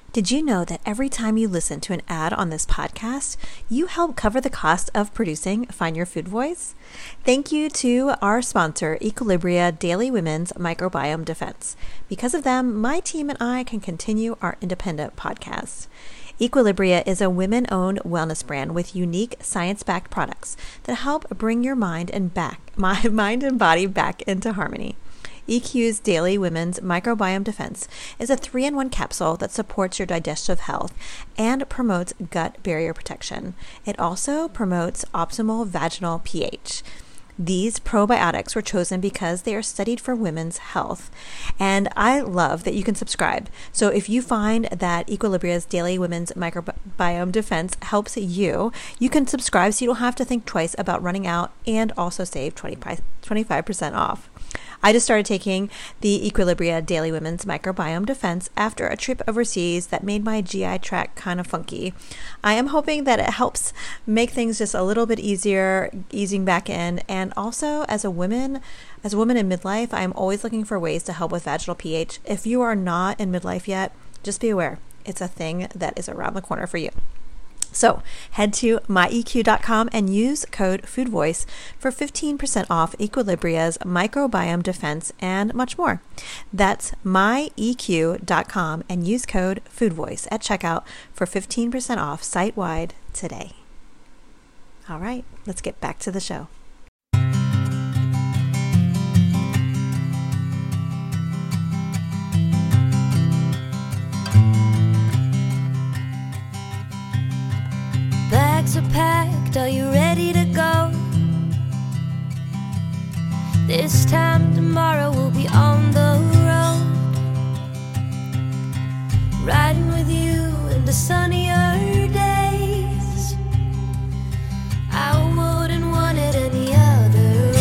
Did you know that every time you listen to an ad on this podcast, you help cover the cost of producing Find Your Food Voice? Thank you to our sponsor, Equilibria Daily Women's Microbiome Defense. Because of them, my team and I can continue our independent podcast. Equilibria is a women-owned wellness brand with unique science-backed products that help bring your mind and body back into harmony. EQ's Daily Women's Microbiome Defense is a 3-in-1 capsule that supports your digestive health and promotes gut barrier protection. It also promotes optimal vaginal pH. These probiotics were chosen because they are studied for women's health. And I love that you can subscribe. So if you find that Equilibria's Daily Women's Microbiome Defense helps you, you can subscribe so you don't have to think twice about running out and also save 25% off. I just started taking the Equilibria Daily Women's Microbiome Defense after a trip overseas that made my GI tract kind of funky. I am hoping that it helps make things just a little bit easier, easing back in. And also as a woman in midlife, I'm always looking for ways to help with vaginal pH. If you are not in midlife yet, just be aware. It's a thing that is around the corner for you. So head to myeq.com and use code FOODVOICE for 15% off Equilibria's Microbiome Defense and much more. That's myeq.com and use code FOODVOICE at checkout for 15% off site-wide today. All right, let's get back to the show. Bags are packed, are you ready to go? This time tomorrow we'll be on the road, riding with you into sunnier days. I wouldn't want it any other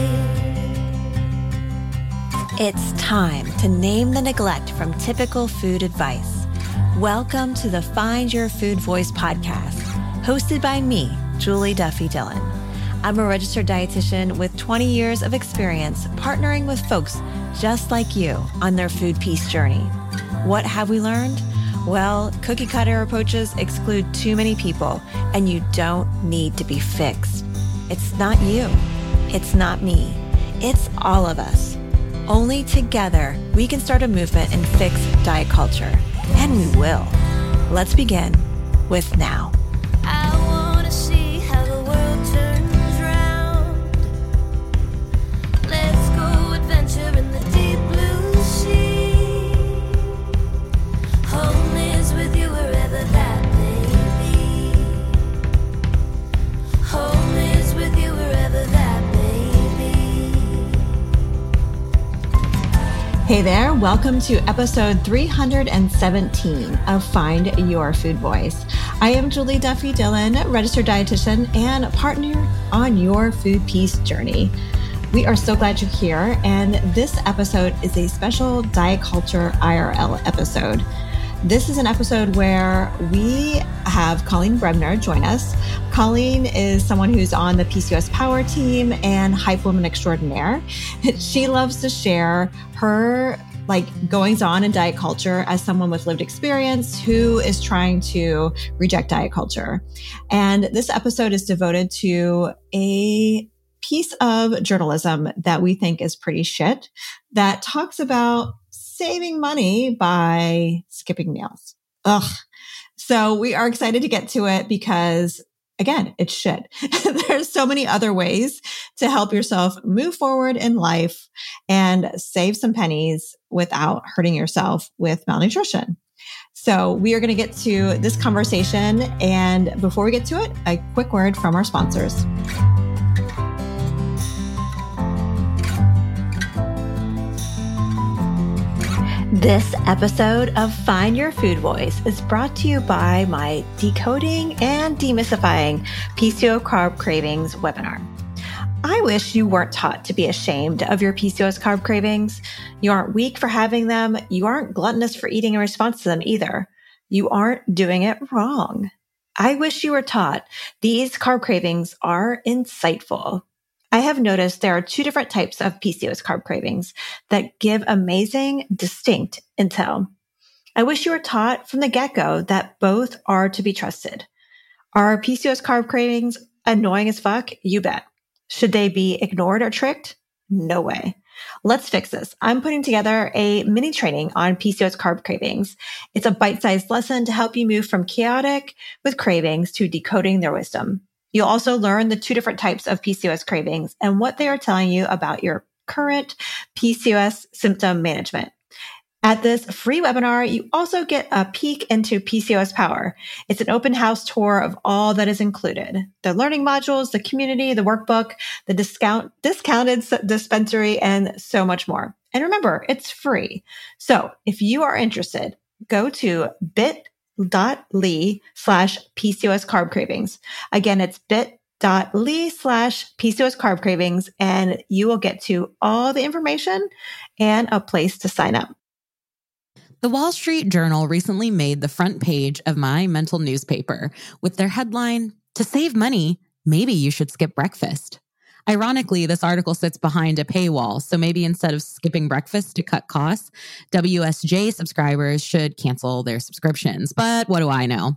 way. It's time to name the neglect from typical food advice. Welcome to the Find Your Food Voice podcast, hosted by me, Julie Duffy Dillon. I'm a registered dietitian with 20 years of experience partnering with folks just like you on their food peace journey. What have we learned? Well, cookie cutter approaches exclude too many people, and you don't need to be fixed. It's not you. It's not me. It's all of us. Only together we can start a movement and fix diet culture. And we will. Let's begin with now. I wanna see how the world turns round. Let's go adventure in the deep blue sea. Home is with you wherever that may be. Home is with you wherever that may be. Hey there, welcome to episode 317 of Find Your Food Voice. I am Julie Duffy Dillon, registered dietitian and partner on your food peace journey. We are so glad you're here, and this episode is a special Diet Culture IRL episode. This is an episode where we have Colleen Bremner join us. Colleen is someone who's on the PCOS Power Team and Hype Woman Extraordinaire. She loves to share her goings on in diet culture as someone with lived experience who is trying to reject diet culture. And this episode is devoted to a piece of journalism that we think is pretty shit that talks about saving money by skipping meals. Ugh. So we are excited to get to it because, again, it's shit. There's so many other ways to help yourself move forward in life and save some pennies without hurting yourself with malnutrition. So we are going to get to this conversation. And before we get to it, a quick word from our sponsors. This episode of Find Your Food Voice is brought to you by my Decoding and Demystifying PCO Carb Cravings webinar. I wish you weren't taught to be ashamed of your PCOS carb cravings. You aren't weak for having them. You aren't gluttonous for eating in response to them either. You aren't doing it wrong. I wish you were taught these carb cravings are insightful. I have noticed there are two different types of PCOS carb cravings that give amazing, distinct intel. I wish you were taught from the get-go that both are to be trusted. Are PCOS carb cravings annoying as fuck? You bet. Should they be ignored or tricked? No way. Let's fix this. I'm putting together a mini training on PCOS carb cravings. It's a bite-sized lesson to help you move from chaotic with cravings to decoding their wisdom. You'll also learn the 2 different types of PCOS cravings and what they are telling you about your current PCOS symptom management. At this free webinar, you also get a peek into PCOS Power. It's an open house tour of all that is included. The learning modules, the community, the workbook, the discounted dispensary, and so much more. And remember, it's free. So if you are interested, go to bit.ly/PCOS carb cravings. Again, it's bit.ly/PCOS carb cravings, and you will get to all the information and a place to sign up. The Wall Street Journal recently made the front page of my mental newspaper with their headline, "To save money, maybe you should skip breakfast." Ironically, this article sits behind a paywall, so maybe instead of skipping breakfast to cut costs, WSJ subscribers should cancel their subscriptions. But what do I know?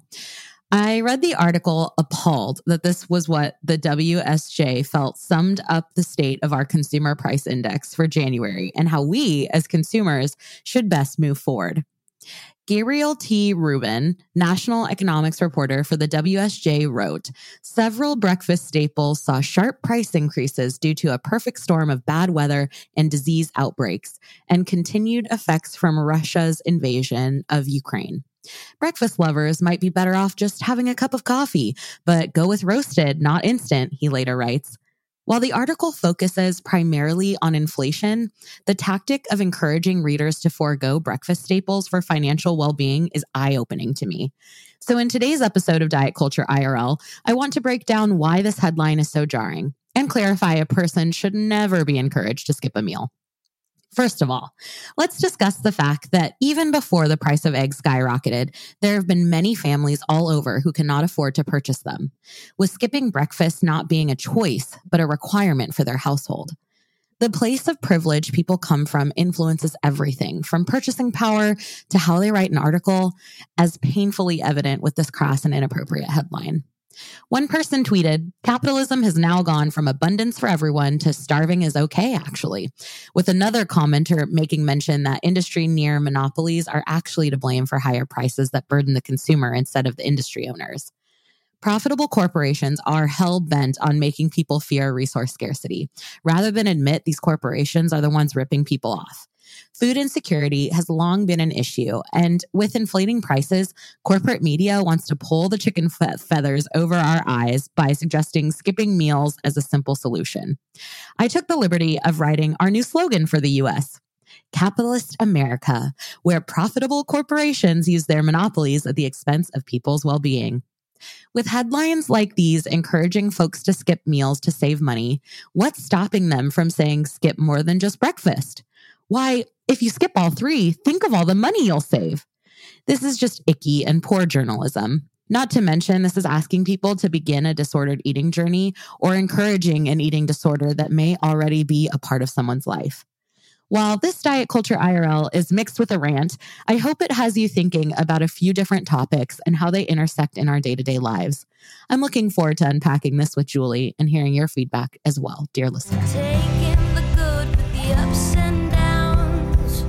I read the article appalled that this was what the WSJ felt summed up the state of our consumer price index for January and how we as consumers should best move forward. Gabriel T. Rubin, national economics reporter for the WSJ, wrote, "Several breakfast staples saw sharp price increases due to a perfect storm of bad weather and disease outbreaks and continued effects from Russia's invasion of Ukraine. Breakfast lovers might be better off just having a cup of coffee, but go with roasted, not instant," he later writes. While the article focuses primarily on inflation, the tactic of encouraging readers to forego breakfast staples for financial well-being is eye-opening to me. So in today's episode of Diet Culture IRL, I want to break down why this headline is so jarring and clarify a person should never be encouraged to skip a meal. First of all, let's discuss the fact that even before the price of eggs skyrocketed, there have been many families all over who cannot afford to purchase them, with skipping breakfast not being a choice, but a requirement for their household. The place of privilege people come from influences everything, from purchasing power to how they write an article, as painfully evident with this crass and inappropriate headline. One person tweeted, "Capitalism has now gone from abundance for everyone to starving is okay, actually," with another commenter making mention that industry near monopolies are actually to blame for higher prices that burden the consumer instead of the industry owners. Profitable corporations are hell-bent on making people fear resource scarcity, rather than admit these corporations are the ones ripping people off. Food insecurity has long been an issue, and with inflating prices, corporate media wants to pull the chicken feathers over our eyes by suggesting skipping meals as a simple solution. I took the liberty of writing our new slogan for the U.S., "Capitalist America, where profitable corporations use their monopolies at the expense of people's well-being." With headlines like these encouraging folks to skip meals to save money, what's stopping them from saying skip more than just breakfast? Why, if you skip all 3, think of all the money you'll save. This is just icky and poor journalism. Not to mention, this is asking people to begin a disordered eating journey or encouraging an eating disorder that may already be a part of someone's life. While this Diet Culture IRL is mixed with a rant, I hope it has you thinking about a few different topics and how they intersect in our day-to-day lives. I'm looking forward to unpacking this with Julie and hearing your feedback as well, dear listener. Taking the good with the ups and downs.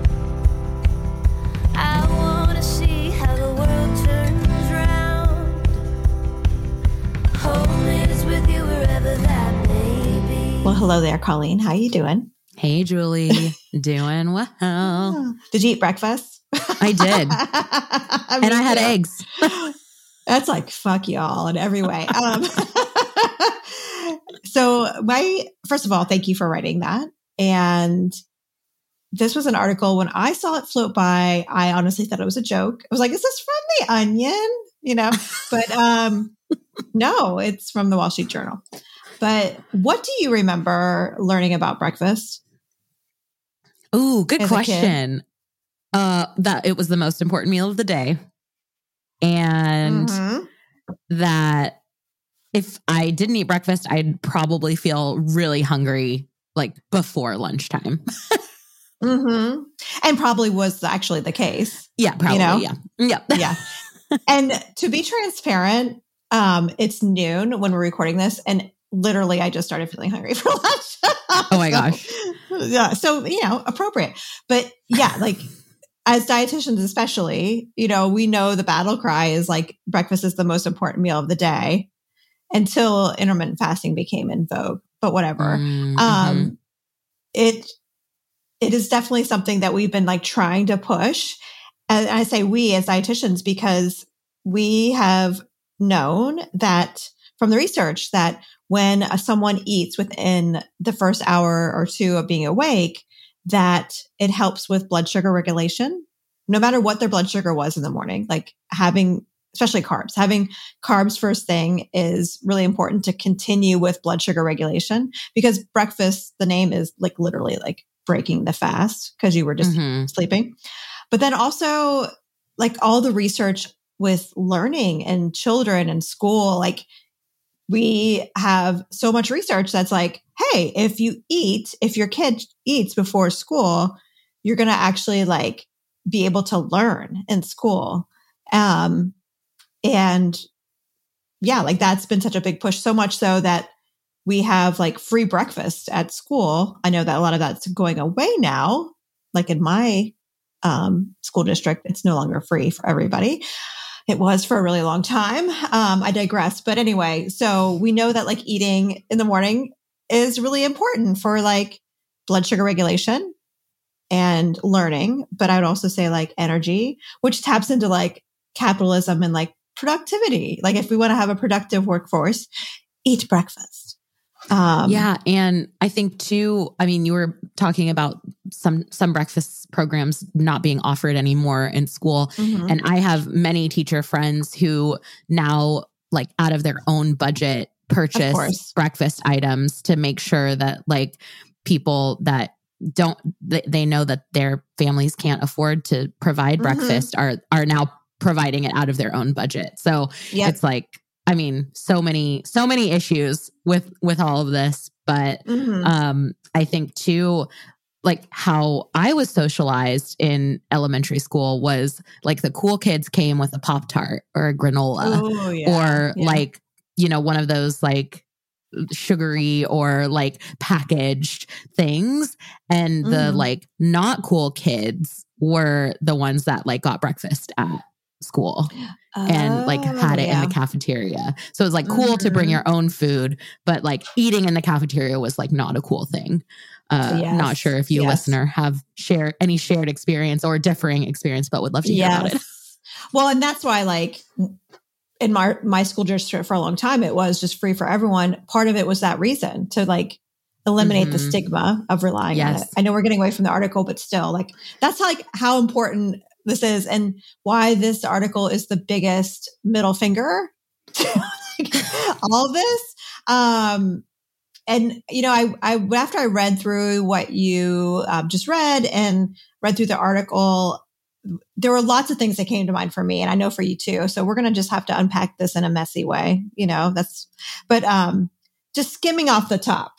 I wanna see how the world turns round. Home is with you wherever that may be. Well, hello there, Colleen. How you doing? Hey, Julie. Doing well. Did you eat breakfast? I did. And I had eggs. That's like, fuck y'all in every way. First of all, thank you for writing that. And this was an article, when I saw it float by, I honestly thought it was a joke. I was like, is this from The Onion? But no, it's from the Wall Street Journal. But what do you remember learning about breakfast? Ooh, good question. That it was the most important meal of the day. And that if I didn't eat breakfast, I'd probably feel really hungry like before lunchtime. Mm-hmm. And probably was actually the case. Yeah, probably. You know? Yeah. Yeah. And to be transparent, it's noon when we're recording this, and literally I just started feeling hungry for lunch. Oh my gosh. Yeah. So, appropriate. But yeah, like as dietitians, especially, we know the battle cry is like breakfast is the most important meal of the day until intermittent fasting became in vogue, but whatever. Mm-hmm. It is definitely something that we've been like trying to push. And I say we as dietitians, because we have known that from the research that when someone eats within the first hour or two of being awake, that it helps with blood sugar regulation, no matter what their blood sugar was in the morning, like especially having carbs first thing is really important to continue with blood sugar regulation, because breakfast, the name is like literally like breaking the fast because you were just sleeping. But then also like all the research with learning and children and school, like we have so much research that's like, hey, if your kid eats before school, you're going to actually like be able to learn in school. And yeah, like that's been such a big push, so much so that we have like free breakfast at school. I know that a lot of that's going away now. Like in my school district, it's no longer free for everybody. It was for a really long time. I digress. But anyway, so we know that like eating in the morning is really important for like blood sugar regulation and learning. But I would also say like energy, which taps into like capitalism and like productivity. Like if we want to have a productive workforce, eat breakfast. Yeah. And I think too, I mean, you were talking about some breakfast programs not being offered anymore in school. Mm-hmm. And I have many teacher friends who now like out of their own budget purchase breakfast items to make sure that like people that they know that their families can't afford to provide breakfast are now providing it out of their own budget. So it's like, I mean, so many issues with all of this, but I think too, like how I was socialized in elementary school was like the cool kids came with a Pop-Tart or a granola or like, one of those like sugary or like packaged things. And the like not cool kids were the ones that like got breakfast at school and like had it in the cafeteria. So it was like cool to bring your own food, but like eating in the cafeteria was like not a cool thing. Not sure if you listener have any shared experience or differing experience, but would love to hear about it. Well, and that's why like in my school district for a long time, it was just free for everyone. Part of it was that reason to like eliminate the stigma of relying on it. I know we're getting away from the article, but still like that's like how important this is and why this article is the biggest middle finger to like, all of this. And, I after I read through what you just read and read through the article, there were lots of things that came to mind for me. And I know for you too. So we're going to just have to unpack this in a messy way, just skimming off the top.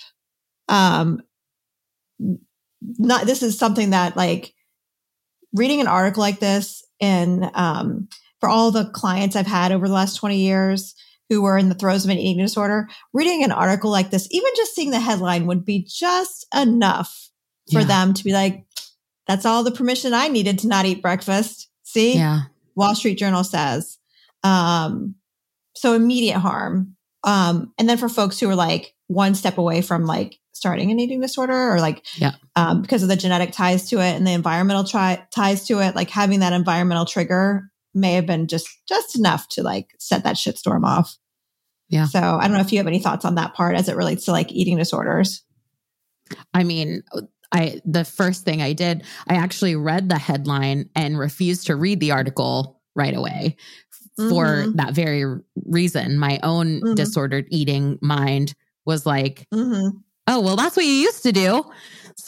This is something that like, reading an article like this and for all the clients I've had over the last 20 years who were in the throes of an eating disorder, reading an article like this, even just seeing the headline would be just enough for them to be like, that's all the permission I needed to not eat breakfast. See? Yeah. Wall Street Journal says. So immediate harm. And then for folks who are like one step away from like starting an eating disorder or like, because of the genetic ties to it and the environmental ties to it, like having that environmental trigger may have been just enough to like set that shitstorm off. Yeah. So I don't know if you have any thoughts on that part as it relates to like eating disorders. I mean, the first thing I did, I actually read the headline and refused to read the article right away for that very reason. My own disordered eating mind was like, oh, well, that's what you used to do. So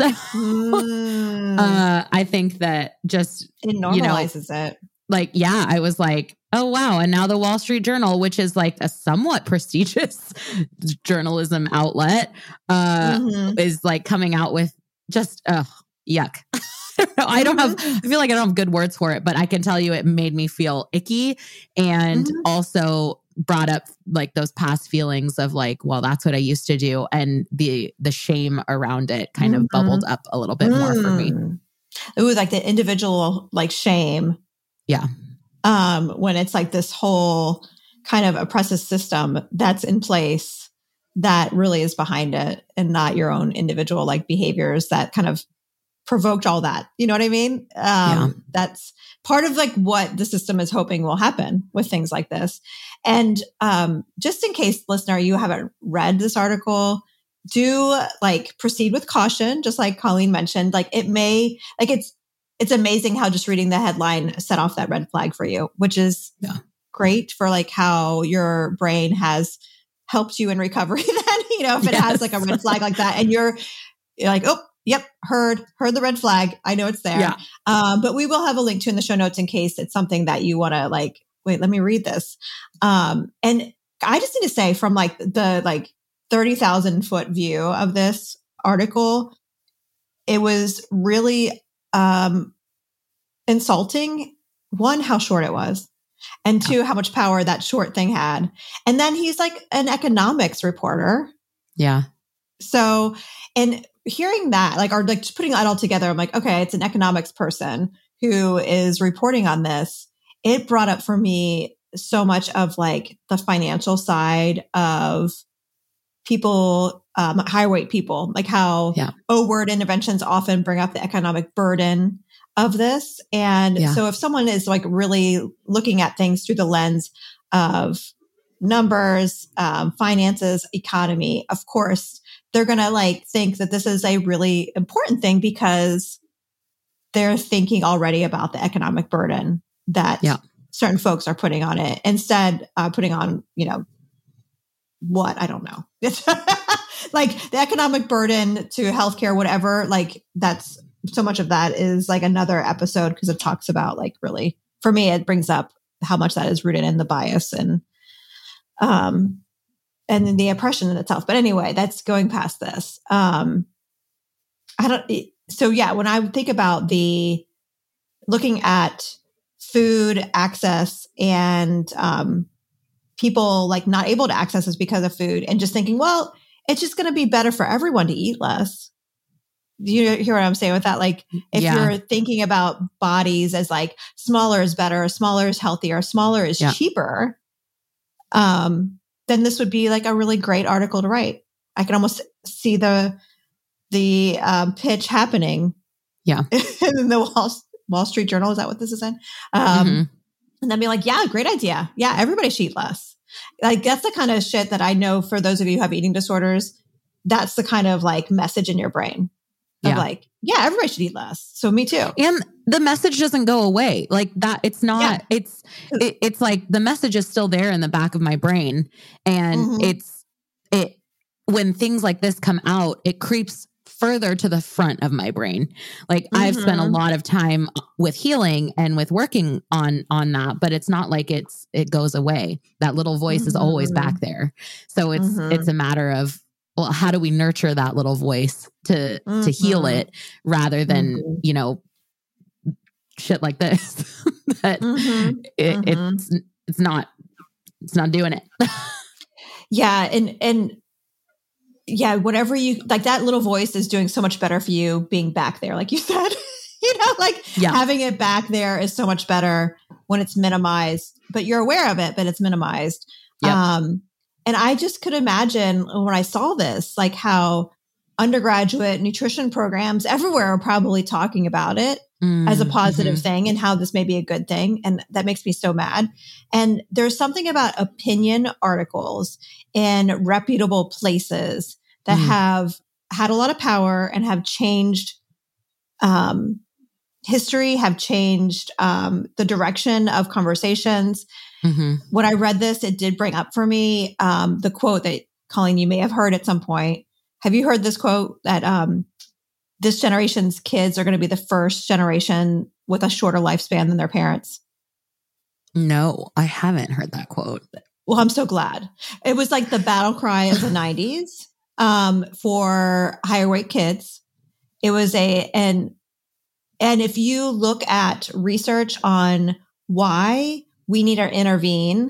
I think that just it normalizes it. Like, I was like, oh, wow. And now the Wall Street Journal, which is like a somewhat prestigious journalism outlet, is like coming out with just yuck. I don't have, I feel like I don't have good words for it, but I can tell you it made me feel icky and also brought up like those past feelings of like, well, that's what I used to do. And the shame around it kind of bubbled up a little bit more for me. It was like the individual like shame. Yeah. When it's like this whole kind of oppressive system that's in place that really is behind it and not your own individual like behaviors that kind of provoked all that. You know what I mean? That's part of like what the system is hoping will happen with things like this. And just in case, listener, you haven't read this article, do like proceed with caution, just like Colleen mentioned. Like it may, like it's amazing how just reading the headline set off that red flag for you, which is great for like how your brain has helped you in recovery. Then, you know, if it has like a red flag like that and you're like, oh, yep, heard the red flag. I know it's there. Yeah. But we will have a link to in the show notes in case it's something that you want to like, wait, let me read this. And I just need to say from like the like 30,000 foot view of this article, it was really insulting. One, how short it was. And two, how much power that short thing had. And then he's like an economics reporter. Yeah. So, and hearing that, like, or like just putting that all together, I'm like, okay, it's an economics person who is reporting on this. It brought up for me so much of like the financial side of people, higher weight people, like how O-word interventions often bring up the economic burden of this. And so if someone is like really looking at things through the lens of numbers, finances, economy, of course, they're going to like think that this is a really important thing because they're thinking already about the economic burden that certain folks are putting on it instead, putting on, you know, what, I don't know. It's like the economic burden to healthcare, whatever, like that's so much of that is like another episode because it talks about like really, for me, it brings up how much that is rooted in the bias and then the oppression in itself. But anyway, that's going past this. When I think about looking at food access and people like not able to access this because of food and just thinking, well, it's just going to be better for everyone to eat less. Do you hear what I'm saying with that? Like if you're thinking about bodies as like smaller is better, smaller is healthier, smaller is cheaper, then this would be like a really great article to write. I can almost see the pitch happening. Yeah. In the Wall Street Journal. Is that what this is in? And then be like, yeah, great idea. Yeah. Everybody should eat less. Like that's the kind of shit that I know for those of you who have eating disorders, that's the kind of like message in your brain of like, yeah, everybody should eat less. So me too. And the message doesn't go away like that. It's not, it's like the message is still there in the back of my brain. And when things like this come out, it creeps further to the front of my brain. Like I've spent a lot of time with healing and with working on that, but it's not like it goes away. That little voice is always back there. So it's a matter of, well, how do we nurture that little voice to heal it rather than, you know, shit like this that it's not doing it. Whatever you like, that little voice is doing so much better for you being back there. Like you said, you know, like having it back there is so much better when it's minimized, but you're aware of it, but it's minimized. And I just could imagine when I saw this, like how undergraduate nutrition programs everywhere are probably talking about it as a positive thing and how this may be a good thing. And that makes me so mad. And there's something about opinion articles in reputable places that have had a lot of power and have changed history, have changed the direction of conversations. When I read this, it did bring up for me the quote that, Colleen, you may have heard at some point. Have you heard this quote that this generation's kids are going to be the first generation with a shorter lifespan than their parents? No, I haven't heard that quote. Well, I'm so glad. It was like the battle cry of the 90s for higher weight kids. It was and And if you look at research on why we need to intervene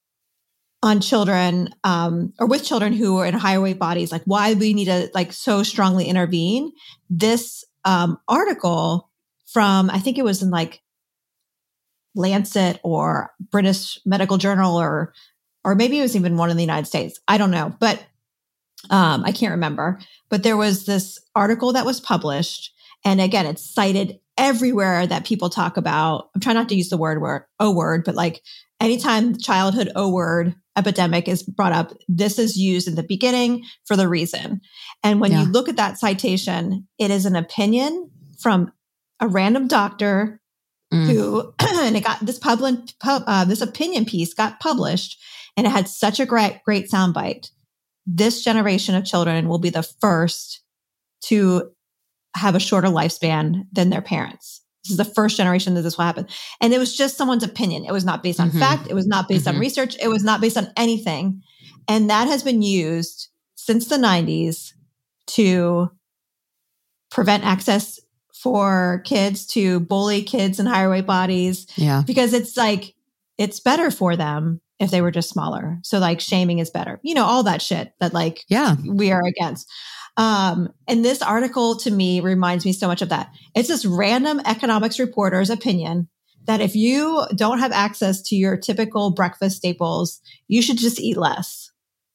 on children, or with children who are in higher weight bodies, like why we need to like so strongly intervene, this article from, I think it was in like Lancet or British Medical Journal, or maybe it was even one in the United States. I don't know, but I can't remember. But there was this article that was published, and again, it's cited everywhere that people talk about. I'm trying not to use the word O word, but like anytime childhood O word epidemic is brought up, this is used in the beginning for the reason. And when you look at that citation, it is an opinion from a random doctor who, and it got this this opinion piece got published, and it had such a great soundbite. This generation of children will be the first to have a shorter lifespan than their parents. This is the first generation that this will happen. And it was just someone's opinion. It was not based on fact. It was not based on research. It was not based on anything. And that has been used since the 90s to prevent access for kids, to bully kids in higher weight bodies. Yeah. Because it's like, it's better for them if they were just smaller. So like shaming is better. You know, all that shit that like we are against. And this article to me reminds me so much of that. It's this random economics reporter's opinion that if you don't have access to your typical breakfast staples, you should just eat less.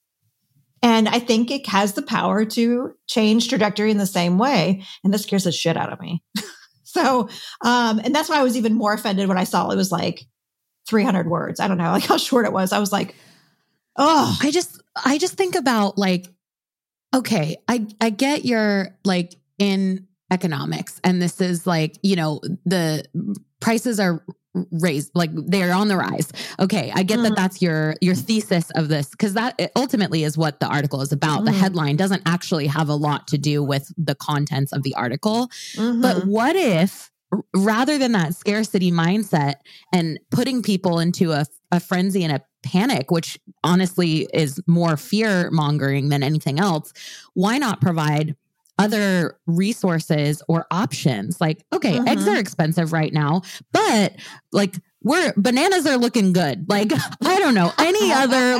And I think it has the power to change trajectory in the same way. And this scares the shit out of me. So, and that's why I was even more offended when I saw it was like 300 words. I don't know, like how short it was. I was like, oh, I just think about like, okay, I get you're like in economics, and this is like, you know, the prices are raised, like they're on the rise. Okay, I get that that's your thesis of this, because that ultimately is what the article is about. The headline doesn't actually have a lot to do with the contents of the article. But what if, rather than that scarcity mindset and putting people into a frenzy and a panic, which honestly is more fear mongering than anything else, why not provide other resources or options? Like, okay, eggs are expensive right now, but like bananas are looking good. Like, I don't know, any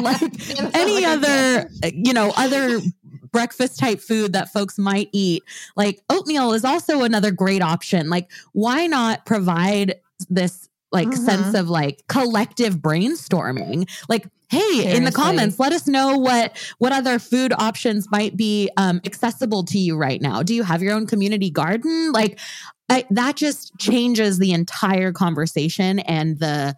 other, you know, other breakfast type food that folks might eat. Like oatmeal is also another great option. Like, why not provide this like sense of like collective brainstorming? Like, hey, seriously, in the comments, let us know what other food options might be accessible to you right now. Do you have your own community garden? Like, that just changes the entire conversation and the,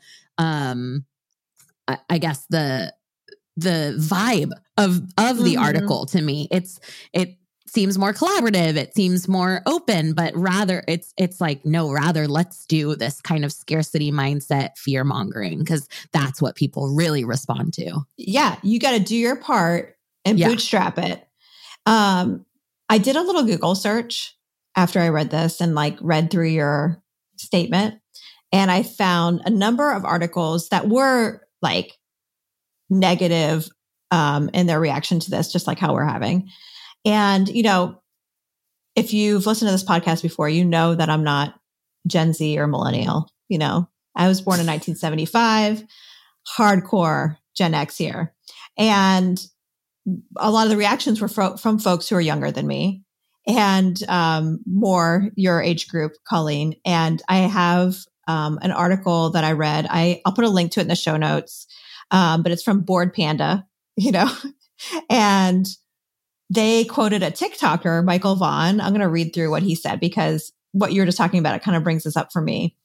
I guess the vibe of the article to me. It seems more collaborative. It seems more open, but rather it's like, no, rather let's do this kind of scarcity mindset, fear mongering, because that's what people really respond to. Yeah. You got to do your part and bootstrap it. I did a little Google search after I read this and like read through your statement, and I found a number of articles that were like negative in their reaction to this, just like how we're having. And, you know, if you've listened to this podcast before, you know that I'm not Gen Z or millennial. You know, I was born in 1975, hardcore Gen X here. And a lot of the reactions were from folks who are younger than me and more your age group, Colleen. And I have an article that I read. I'll put a link to it in the show notes, but it's from Bored Panda, you know, and they quoted a TikToker, Michael Vaughn. I'm going to read through what he said because what you're just talking about, it kind of brings this up for me.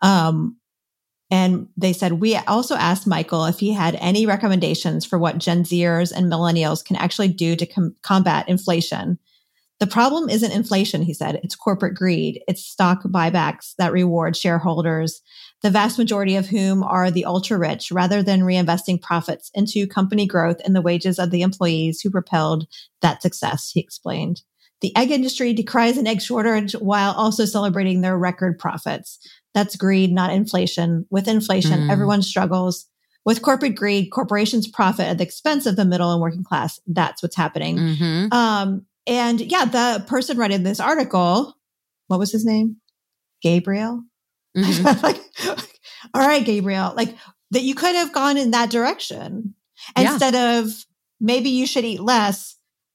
And they said, we also asked Michael if he had any recommendations for what Gen Zers and millennials can actually do to combat inflation. The problem isn't inflation, he said. It's corporate greed. It's stock buybacks that reward shareholders, the vast majority of whom are the ultra rich, rather than reinvesting profits into company growth and the wages of the employees who propelled that success, he explained. The egg industry decries an egg shortage while also celebrating their record profits. That's greed, not inflation. With inflation, everyone struggles. With corporate greed, corporations profit at the expense of the middle and working class. That's what's happening. And yeah, the person writing this article, what was his name? Gabriel. Mhm. Like, all right, Gabriel, like that you could have gone in that direction Yeah. instead of maybe you should eat less.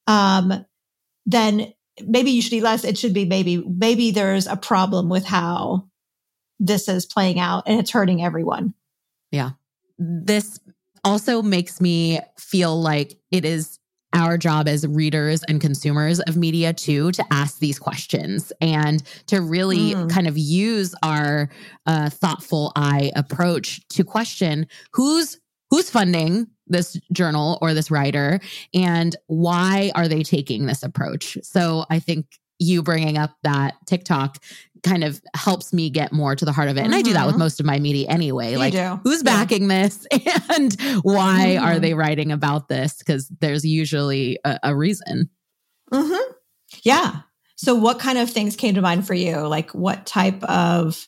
Then maybe you should eat less. It should be maybe there's a problem with how this is playing out and it's hurting everyone. Yeah. This also makes me feel like it is our job as readers and consumers of media too, to ask these questions and to really kind of use our thoughtful eye approach to question who's funding this journal or this writer and why are they taking this approach. So I think you bringing up that TikTok kind of helps me get more to the heart of it. And I do that with most of my media anyway. You do. Who's backing this and why are they writing about this? Because there's usually a reason. Yeah. So what kind of things came to mind for you? Like what type of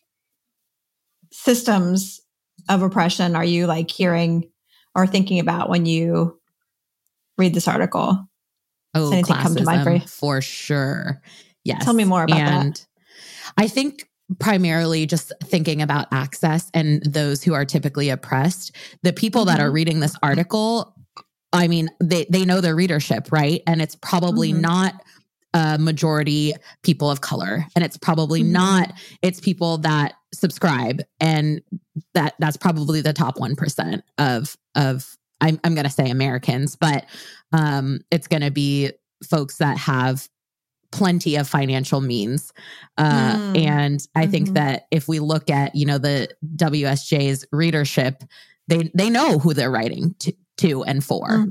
systems of oppression are you like hearing or thinking about when you read this article? Oh, Does anything come to mind for you? For sure. Yes. Tell me more about that. I think primarily just thinking about access and those who are typically oppressed, the people that are reading this article, I mean, they know their readership, right? And it's probably not a majority people of color. And it's probably not, it's people that subscribe. And that's probably the top 1% of I'm going to say Americans, but it's going to be folks that have plenty of financial means. And I think that if we look at, the WSJ's readership, they know who they're writing to and for.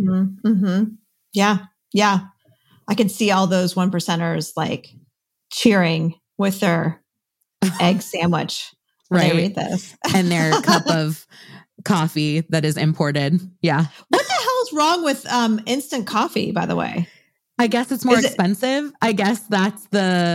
Yeah. Yeah. I can see all those 1%ers like cheering with their egg sandwich when they read this. And their cup of coffee that is imported. Yeah. What the hell is wrong with instant coffee, by the way? I guess it's more expensive. I guess that's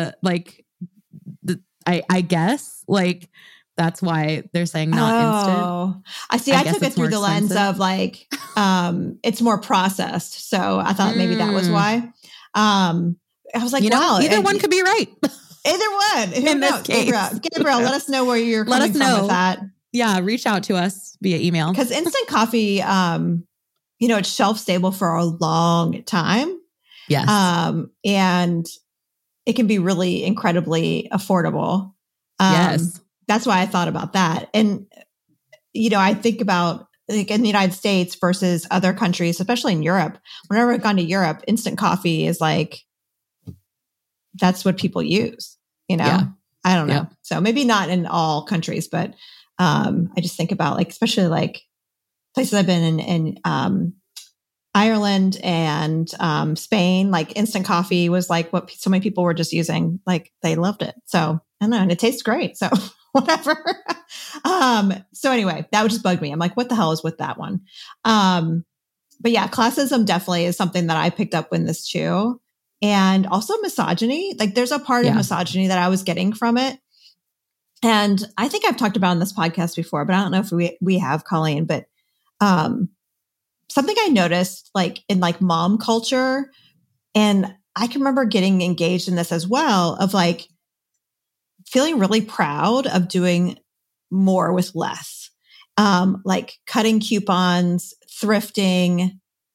I guess that's why they're saying not instant. I see. I took it through the lens of like, it's more processed. So I thought maybe that was why. I was like, wow. Either one could be right. Either one. In this case. Gabriel, let us know where you're coming from with that. Yeah. Reach out to us via email. Because instant coffee, it's shelf stable for a long time. Yes. And it can be really incredibly affordable. Yes. That's why I thought about that. And, I think about like in the United States versus other countries, especially in Europe. Whenever I've gone to Europe, instant coffee is like, that's what people use, Yeah. I don't know. Yeah. So maybe not in all countries, but I just think about like, especially like places I've been in Ireland and Spain, like instant coffee was like what so many people were just using. Like they loved it. So I don't know. And it tastes great. So whatever. So anyway, that would just bug me. I'm like, what the hell is with that one? But yeah, classism definitely is something that I picked up in this too. And also misogyny. Like there's a part of misogyny that I was getting from it. And I think I've talked about on this podcast before, but I don't know if we have, Colleen, but something I noticed like in like mom culture, and I can remember getting engaged in this as well, of like feeling really proud of doing more with less, like cutting coupons, thrifting.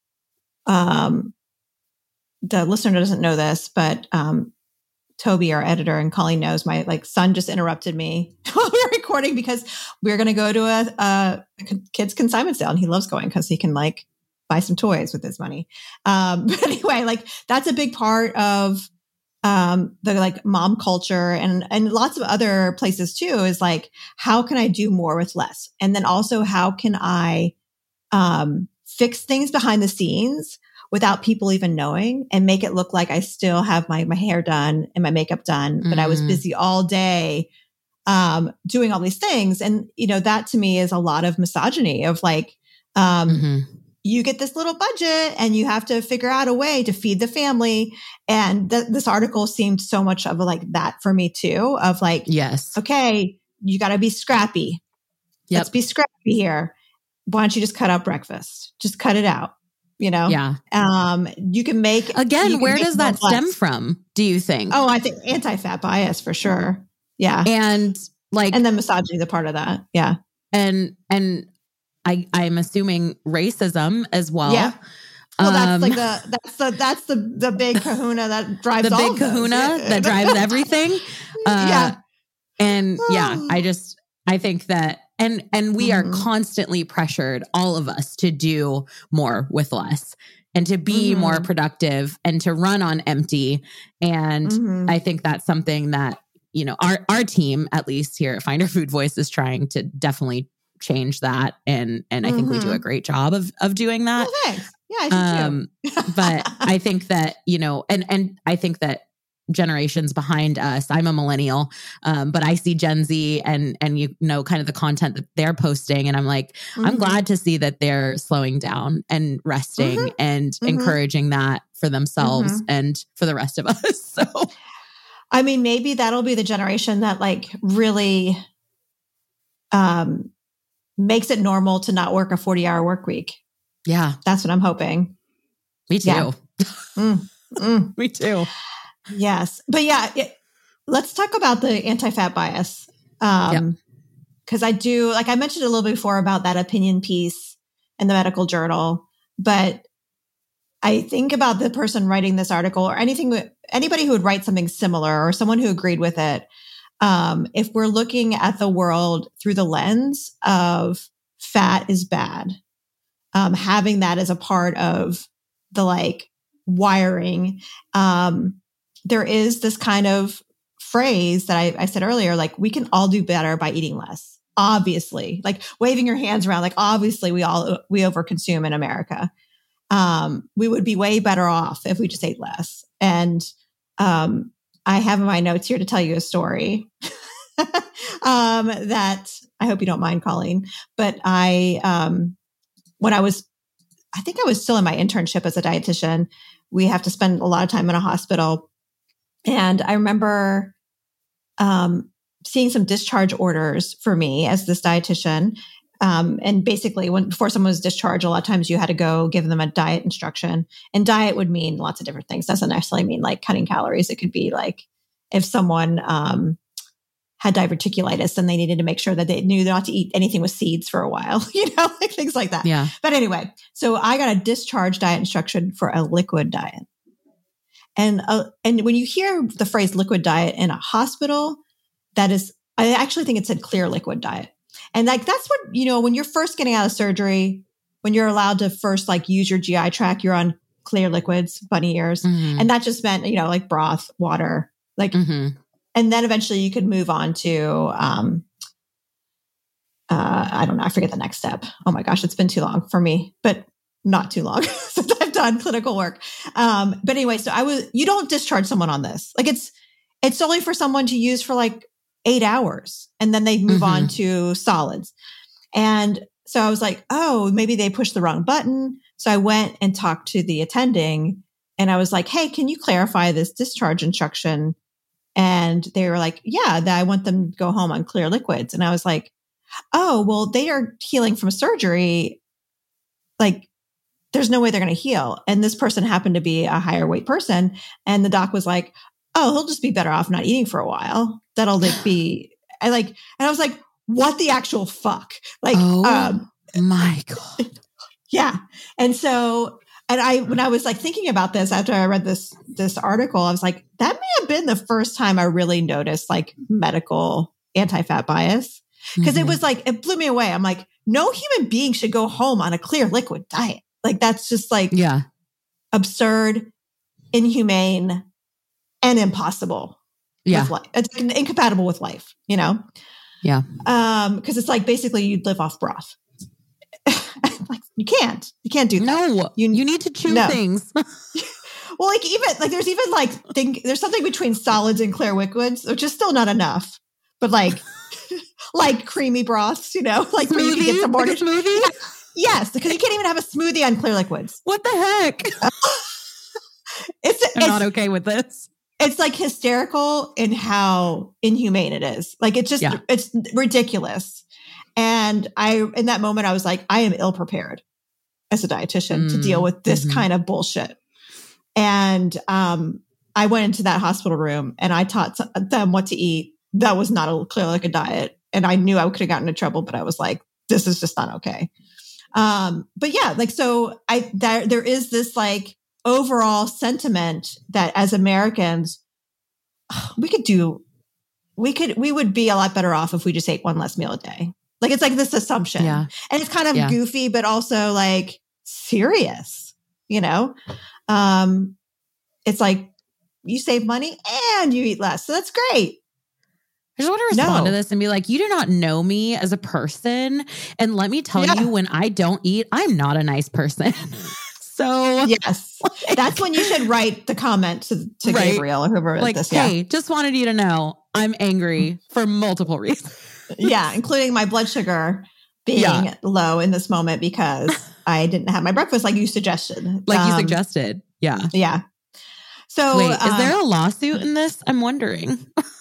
The listener doesn't know this, but Toby, our editor, and Colleen knows, my like son just interrupted me while we were recording because we're going to go to a kids consignment sale, and he loves going because he can like buy some toys with his money. But anyway, like that's a big part of the like mom culture and lots of other places too, is like, how can I do more with less? And then also how can I fix things behind the scenes without people even knowing and make it look like I still have my hair done and my makeup done, but I was busy all day doing all these things. And, that to me is a lot of misogyny of like, you get this little budget and you have to figure out a way to feed the family. And this article seemed so much of like that for me too, of like, yes, okay, you got to be scrappy. Yep. Let's be scrappy here. Why don't you just cut out breakfast? Just cut it out. Yeah. You can make again. Where does that stem from? Do you think? Oh, I think anti-fat bias for sure. Yeah. And like, and then misogyny is a part of that. Yeah. and I'm assuming racism as well. Yeah. Well, that's the big kahuna that drives the all big of those. kahuna that drives everything. Yeah. And yeah, I think that, and we are constantly pressured, all of us, to do more with less and to be more productive and to run on empty. And I think that's something that, you know, our team, at least here at Find Our Food Voice, is trying to definitely change that. And I think we do a great job of doing that. Well, thanks. Yeah, I do too. But I think that, you know, and I think that generations behind us, I'm a millennial, but I see Gen Z and you know, kind of the content that they're posting. And I'm like, I'm glad to see that they're slowing down and resting and encouraging that for themselves and for the rest of us. So, I mean, maybe that'll be the generation that like really makes it normal to not work a 40-hour work week. Yeah. That's what I'm hoping. Me too. Yeah. Me too. Yes. But yeah, let's talk about the anti-fat bias. Because I do, like I mentioned a little bit before about that opinion piece in the medical journal, but I think about the person writing this article or anybody who would write something similar or someone who agreed with it. If we're looking at the world through the lens of fat is bad, having that as a part of the like wiring, there is this kind of phrase that I said earlier, like we can all do better by eating less. Obviously, like waving your hands around, like obviously we overconsume in America. We would be way better off if we just ate less. And I have in my notes here to tell you a story that I hope you don't mind, Colleen. But when I think I was still in my internship as a dietitian, we have to spend a lot of time in a hospital. And I remember seeing some discharge orders for me as this dietitian. And basically before someone was discharged, a lot of times you had to go give them a diet instruction, and diet would mean lots of different things. Doesn't necessarily mean like cutting calories. It could be like if someone had diverticulitis and they needed to make sure that they knew not to eat anything with seeds for a while, you know, like things like that. Yeah. But anyway, so I got a discharge diet instruction for a liquid diet. And when you hear the phrase liquid diet in a hospital, I actually think it said clear liquid diet. And like, that's what, you know, when you're first getting out of surgery, when you're allowed to first like use your GI tract, you're on clear liquids, bunny ears. And that just meant, you know, like broth, water, like, and then eventually you could move on to, I don't know, I forget the next step. Oh my gosh, it's been too long for me, but not too long since I've done clinical work. But anyway, so you don't discharge someone on this. Like it's only for someone to use for like 8 hours, and then they move on to solids. And so I was like, oh, maybe they pushed the wrong button. So I went and talked to the attending, and I was like, hey, can you clarify this discharge instruction? And they were like, yeah, I want them to go home on clear liquids. And I was like, oh, well, they are healing from surgery. Like, there's no way they're going to heal. And this person happened to be a higher weight person. And the doc was like, oh, he'll just be better off not eating for a while. That'll like be, and I was like, what the actual fuck? Like, my God. Yeah. And so, when I was like thinking about this after I read this article, I was like, that may have been the first time I really noticed like medical anti-fat bias. Because it was like, it blew me away. I'm like, no human being should go home on a clear liquid diet. Like, that's just like absurd, inhumane, and impossible. Yeah. It's incompatible with life, you know? Yeah. Because it's like basically you'd live off broth. Like, you can't do that. No, you need to chew things. Well, like even like there's even like there's something between solids and clear liquids, which is still not enough. But like like creamy broths, you know, like where you can get some more like a smoothie. Yes, because you can't even have a smoothie on clear liquids. What the heck? I'm not okay with this. It's like hysterical in how inhumane it is. Like it's just it's ridiculous. And in that moment, I was like, I am ill prepared as a dietitian to deal with this kind of bullshit. And I went into that hospital room and I taught them what to eat that was not clearly like a diet. And I knew I could have gotten in trouble, but I was like, this is just not okay. But yeah, like, so there is this like overall sentiment that as Americans, we would be a lot better off if we just ate one less meal a day. Like, it's like this assumption. Yeah. And it's kind of goofy, but also like serious, you know? It's like you save money and you eat less. So that's great. I just want to respond to this and be like, you do not know me as a person. And let me tell you, when I don't eat, I'm not a nice person. So yes, that's when you should write the comment to Gabriel or whoever wrote this. Hey, just wanted you to know I'm angry for multiple reasons. Yeah, including my blood sugar being low in this moment because I didn't have my breakfast like you suggested. You suggested. Yeah. Yeah. So wait, is there a lawsuit in this? I'm wondering.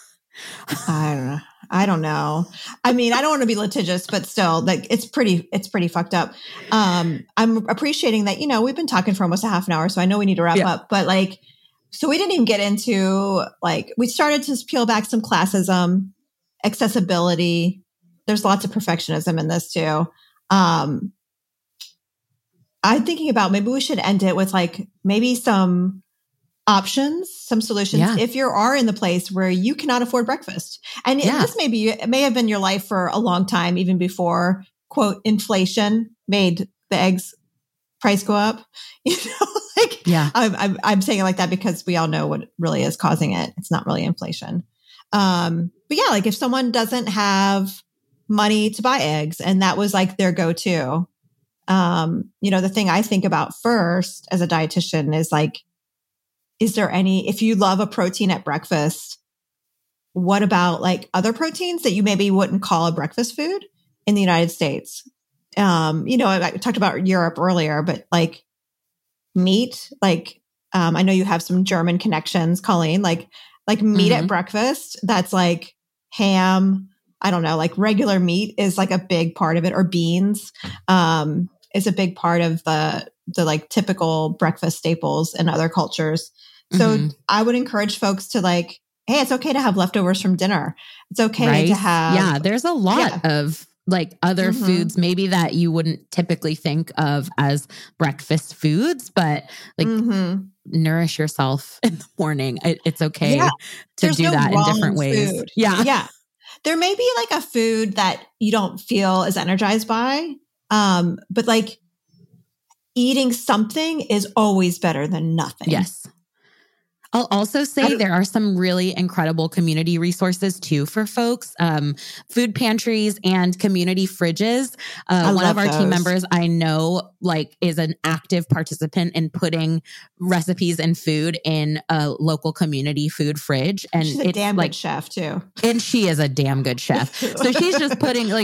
I don't know. I mean, I don't want to be litigious, but still, like, it's pretty fucked up. I'm appreciating that, we've been talking for almost a half an hour, so I know we need to wrap up, but like, so we didn't even get into like, we started to peel back some classism, accessibility. There's lots of perfectionism in this too. I'm thinking about maybe we should end it with like maybe some options, some solutions if you are in the place where you cannot afford breakfast. And this may have been your life for a long time, even before, quote, inflation made the eggs price go up. I'm saying it like that because we all know what really is causing it. It's not really inflation. But yeah, like if someone doesn't have money to buy eggs and that was like their go-to, the thing I think about first as a dietitian is like, is there if you love a protein at breakfast, what about like other proteins that you maybe wouldn't call a breakfast food in the United States? I talked about Europe earlier, but like meat, like, I know you have some German connections, Colleen, like meat at breakfast, that's like ham. I don't know, like regular meat is like a big part of it, or beans, is a big part of the like typical breakfast staples in other cultures. So I would encourage folks to like, hey, it's okay to have leftovers from dinner. It's okay to have. Yeah, there's a lot of like other foods maybe that you wouldn't typically think of as breakfast foods, but like nourish yourself in the morning. It's okay to do that in different ways. Food. Yeah. There may be like a food that you don't feel as energized by, but like eating something is always better than nothing. Yes. I'll also say there are some really incredible community resources too for folks, food pantries and community fridges. One of our team members I know like is an active participant in putting recipes and food in a local community food fridge. And she's a damn good chef too. And she is a damn good chef. So she's just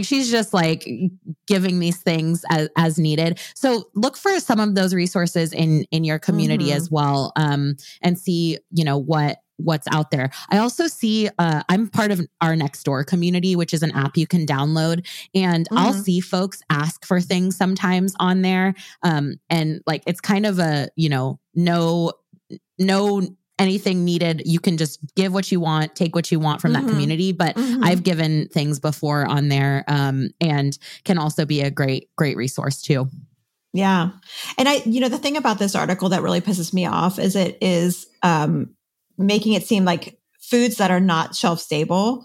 giving these things as needed. So look for some of those resources in your community as well, and see, what's out there. I also see, I'm part of our Nextdoor community, which is an app you can download, and I'll see folks ask for things sometimes on there. And like, it's kind of a, no anything needed. You can just give what you want, take what you want from that community. But I've given things before on there, and can also be a great resource too. Yeah. And the thing about this article that really pisses me off is it is making it seem like foods that are not shelf stable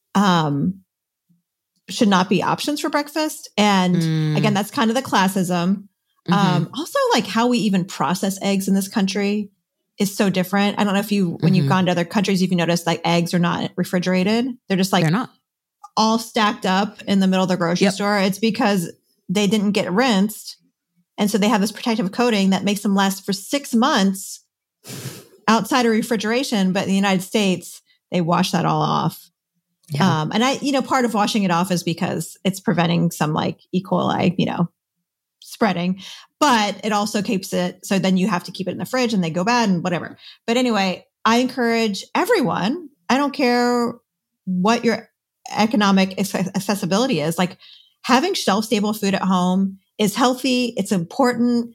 should not be options for breakfast. And again, that's kind of the classism. Also, like how we even process eggs in this country is so different. I don't know if when you've gone to other countries, if you noticed like eggs are not refrigerated. They're just like they're not all stacked up in the middle of the grocery store. It's because they didn't get rinsed. And so they have this protective coating that makes them last for 6 months outside of refrigeration. But in the United States, they wash that all off. Yeah. And part of washing it off is because it's preventing some like E. coli, spreading, but it also keeps it. So then you have to keep it in the fridge and they go bad and whatever. But anyway, I encourage everyone, I don't care what your economic accessibility is, like having shelf stable food at home is healthy. It's important.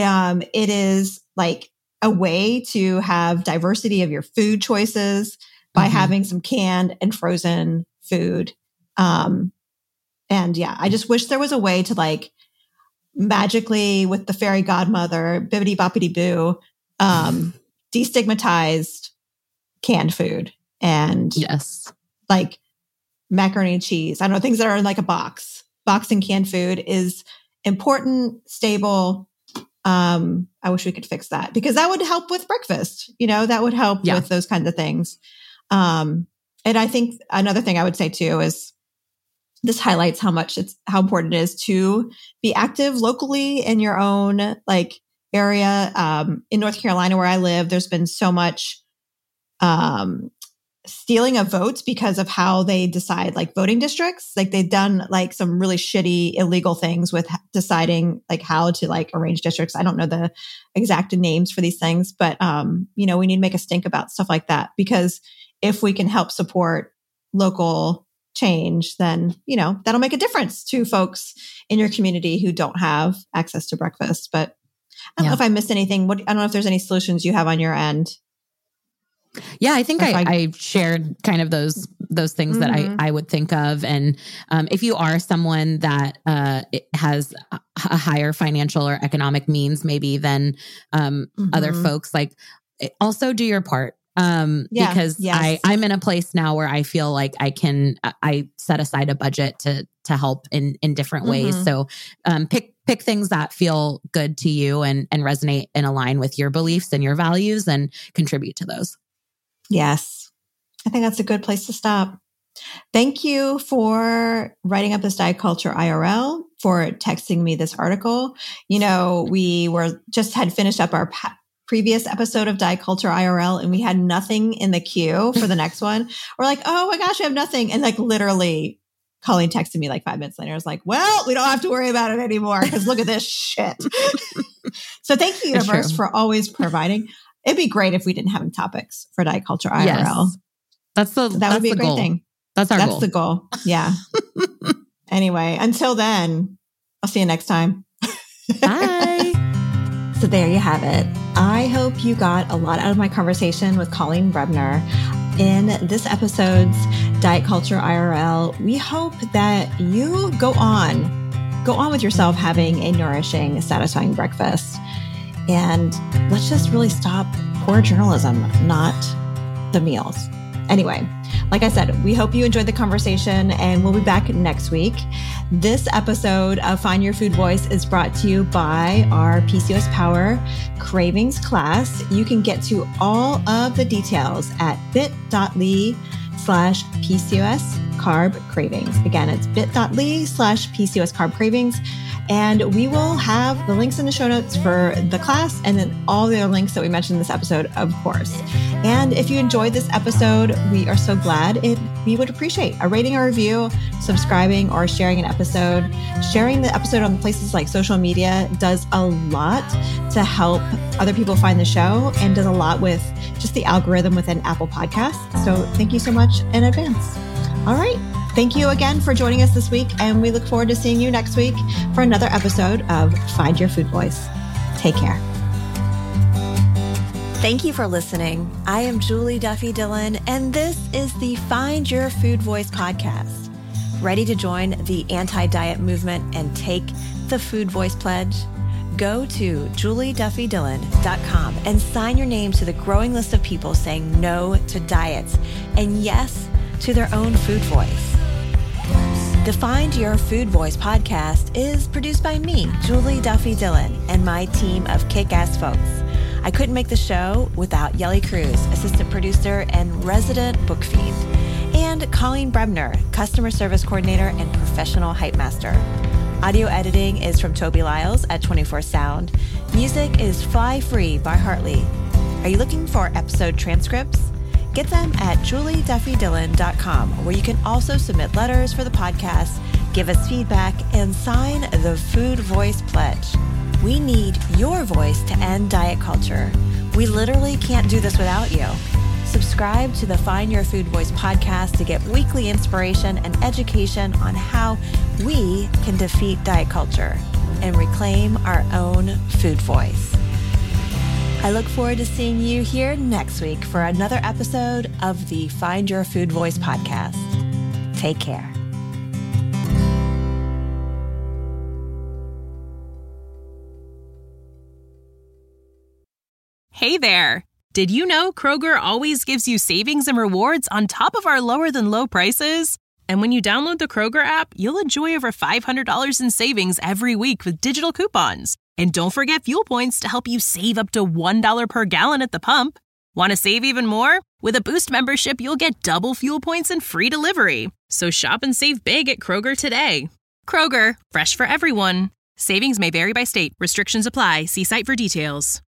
It is like a way to have diversity of your food choices. by having some canned and frozen food. And yeah, I just wish there was a way to like magically with the fairy godmother, bibbidi boppity boo, destigmatized canned food and like macaroni and cheese. I don't know, things that are in like a box. Boxing canned food is important, stable. I wish we could fix that because that would help with breakfast. You know, that would help with those kinds of things. And I think another thing I would say too is this highlights how important it is to be active locally in your own like area. In North Carolina, where I live, there's been so much stealing of votes because of how they decide like voting districts. Like they've done like some really shitty illegal things with deciding like how to like arrange districts. I don't know the exact names for these things, but you know, we need to make a stink about stuff like that because if we can help support local change, then, you know, that'll make a difference to folks in your community who don't have access to breakfast. But I don't know if I missed anything. I don't know if there's any solutions you have on your end. Yeah, I think I shared kind of those things that I would think of. And if you are someone that has a higher financial or economic means, maybe than other folks, like also do your part. Because I'm in a place now where I feel like I set aside a budget to help in different ways. So pick things that feel good to you and resonate and align with your beliefs and your values and contribute to those. Yes. I think that's a good place to stop. Thank you for writing up this Diet Culture IRL, for texting me this article. You know, we had finished up our previous episode of Diet Culture IRL and we had nothing in the queue for the next one. We're like, oh my gosh, I have nothing. And like literally Colleen texted me like 5 minutes later. I was like, well, we don't have to worry about it anymore because look at this shit. So thank you, universe, for always providing. It'd be great if we didn't have any topics for Diet Culture IRL. Yes. That would be a great thing. That's our goal. That's the goal. Yeah. Anyway, until then, I'll see you next time. Bye. So there you have it. I hope you got a lot out of my conversation with Colleen Brebner in this episode's Diet Culture IRL. We hope that you go on with yourself having a nourishing, satisfying breakfast. And let's just really stop poor journalism, not the meals. Anyway, like I said, we hope you enjoyed the conversation and we'll be back next week. This episode of Find Your Food Voice is brought to you by our PCOS Power Cravings class. You can get to all of the details at bit.ly/PCOS Carb Cravings. Again, it's bit.ly/PCOS Carb Cravings. And we will have the links in the show notes for the class and then all the other links that we mentioned in this episode, of course. And if you enjoyed this episode, we are so glad. We would appreciate a rating or review, subscribing or sharing an episode. Sharing the episode on places like social media does a lot to help other people find the show and does a lot with just the algorithm within Apple Podcasts. So thank you so much in advance. All right. Thank you again for joining us this week, and we look forward to seeing you next week for another episode of Find Your Food Voice. Take care. Thank you for listening. I am Julie Duffy Dillon, and this is the Find Your Food Voice podcast. Ready to join the anti-diet movement and take the Food Voice Pledge? Go to julieduffydillon.com and sign your name to the growing list of people saying no to diets and yes to their own food voice. The Find Your Food Voice podcast is produced by me, Julie Duffy Dillon, and my team of kick-ass folks. I couldn't make the show without Yelly Cruz, assistant producer and resident book fiend, and Colleen Brebner, customer service coordinator and professional hype master. Audio editing is from Toby Lyles at 24 Sound. Music is Fly Free by Hartley. Are you looking for episode transcripts? Get them at julieduffydillon.com, where you can also submit letters for the podcast, give us feedback, and sign the Food Voice Pledge. We need your voice to end diet culture. We literally can't do this without you. Subscribe to the Find Your Food Voice podcast to get weekly inspiration and education on how we can defeat diet culture and reclaim our own food voice. I look forward to seeing you here next week for another episode of the Find Your Food Voice podcast. Take care. Hey there! Did you know Kroger always gives you savings and rewards on top of our lower-than-low prices? And when you download the Kroger app, you'll enjoy over $500 in savings every week with digital coupons. And don't forget fuel points to help you save up to $1 per gallon at the pump. Want to save even more? With a Boost membership, you'll get double fuel points and free delivery. So shop and save big at Kroger today. Kroger, fresh for everyone. Savings may vary by state. Restrictions apply. See site for details.